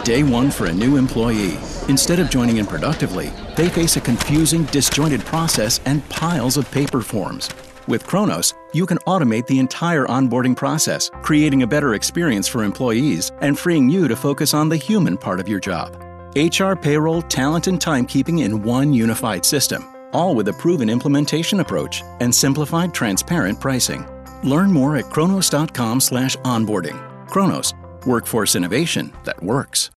Day one for a new employee. Instead of joining in productively, they face a confusing, disjointed process and piles of paper forms. With Kronos, you can automate the entire onboarding process, creating a better experience for employees and freeing you to focus on the human part of your job. HR, payroll, talent, and timekeeping in one unified system, all with a proven implementation approach and simplified, transparent pricing. Learn more at kronos.com/onboarding. Kronos, workforce innovation that works.